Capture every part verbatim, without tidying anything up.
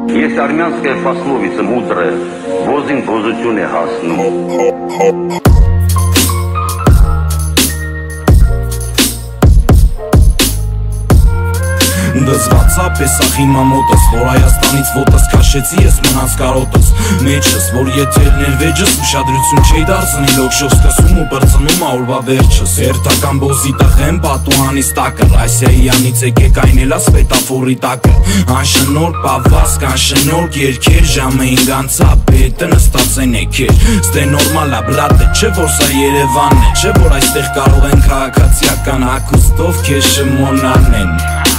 Ես Արմյանսկая пословица мудрая, ոզին բոզություն է հասնում։ Դզվացա պես ախիմա մոտս, որ Հայաստանից ոտս քաշեցի ես մնաց կարոտս մեջս, որ եթերներ վեջս ուշադրություն չէի դարձնի լոքշով սկսում ու բրծնում աուրվա վերջս Երթական բոզի տղեմ պատուհանից տակը Ռասիայյանից եկեք այնելա սվետաֆորի տակը Անշնոր պավասկ, անշնոր երկեր ժամը ինգանցա բետը նստած են եկեր Ստե նորմալ ա բլատը, չէ որ սա Երևանն է Չէ որ այստեղ կարող են քաղաքացիական հագուստով քեշը մոնանեն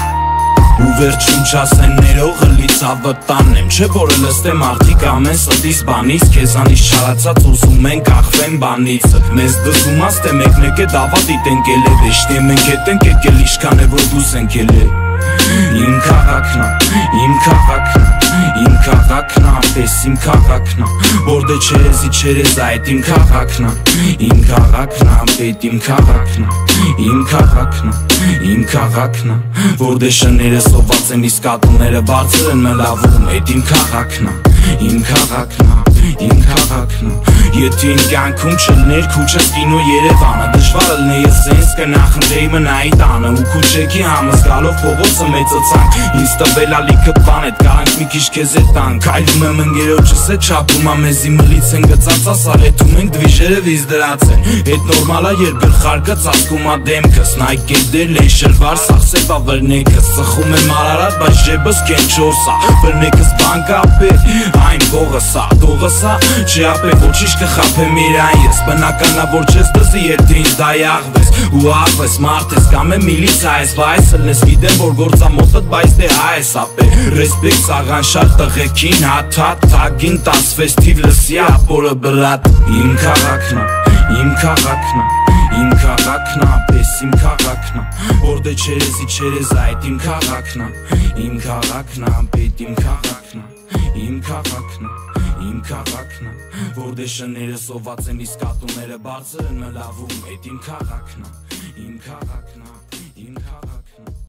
Ու վերջում չասեն ներողը լիցավտան եմ Չէ որ լստեմ արդիկ ամեն ստիս բանից Քեզանից չարացած ուզում են կախվեն բանից Մեզ դզումաց թե մեկ-մեկ է դավատիտ ենք էլ է Վեշտի մենք հետ ենք եկել իշքան է որ դուս ենք էլ է Իմ քաղաքն ա, իմ քաղաքն ա Իմ քաղաքն ա, պես իմ քաղաքն ա Որ դե չերեզի չերեզ այդ իմ քաղաքն ա Իմ քաղաքն ա, պետ իմ քաղաքն ա Իմ քաղաքն ա, իմ քաղաքն ա Որ դե շները սոված են իսկ ատումները բարձր են մլավում Այդ իմ քաղաքն ա, իմ քաղաքն ա Իմ քաղաքն ա Եթե իմ կյանքում չլներ քուչս կինո Երևանը Դժվար լնե ես սենս կնախնդեի մնայի տանը Ու քուչեքի համս գալով փողոցը մեծացանք Ինձ տվել ալիքը բան էդ կարանք մի քիչ քեզ է տանք Այլում եմ ընգերոջս է չապում ա մեզի մլից են գծած ասարեթում ենք դվիժերը վիզ դրած են Հետ նորմալ ա երբ գլխարկը ծածկում ա դեմքս Նայք գետեր լեյ շրվար սախսեպ ա վրնեկս Սխում եմ արարատ բայց ժեբս կեն չորս ա Վրնեկս բանկ ապեր այն ողս ա Դողս ա չի ապեր ոչիշ կխապեմ իրան ես Բնականա որ չես դզի եթե ինձ դայաղվես Ու աղվես մարդ ես կամ է միլիցա ես Վայս լնես գիտեմ որ գործա մոտըտ բայց դե հա ես ապե Ռեսպեկտ սաղան շար տղեքին հատ հատ թագին տաս ֆեստիվ լսի ապորը բրատ Իմ քաղաքն ա, իմ քաղաքն ա Իմ քաղաքն ա, պես իմ քաղաքն ա Որ դե չերեզի չերեզ այդ իմ քաղաքն ա Իմ քաղաքն ա, պետ իմ քաղաքն ա Իմ քաղաքն ա Իմ քաղաքն ա Որ դե շները սոված են իսկ ատումները բարձր են մլավում Այդ իմ քաղաքն ա Իմ քաղաքն ա Իմ քաղաքն ա